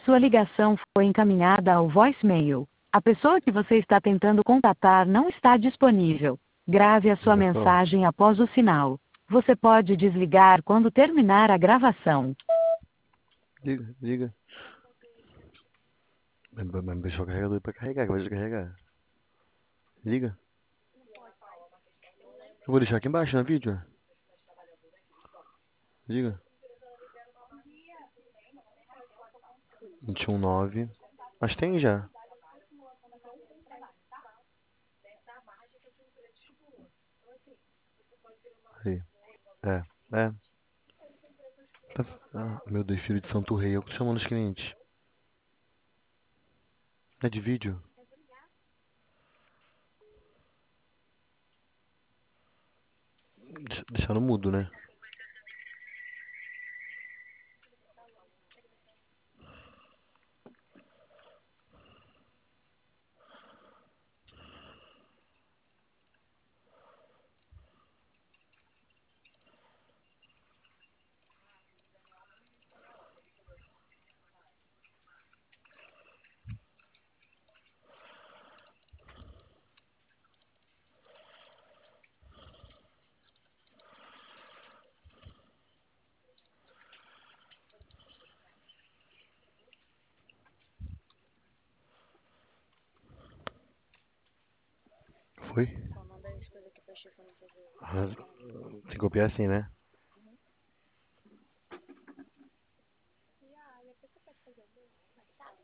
Sua ligação foi encaminhada ao voicemail. A pessoa que você está tentando contatar não está disponível. Grave a sua Ligação. mensagem após o sinal. Você pode desligar quando terminar a gravação. Liga, liga. Mas deixa o carregador pra carregar, que vai descarregar. Liga. Eu vou deixar aqui embaixo no vídeo. Liga. 219. Mas tem já. Aí. É. É. Meu Deus, filho de Santo Rei. Eu tô chamando os clientes. É de vídeo? Deixar no mudo, né? Foi? Só manda as coisas aqui pra Stefania fazer. Tem que copiar assim, né? Ah, depois você pode fazer o meu. Mas sabe?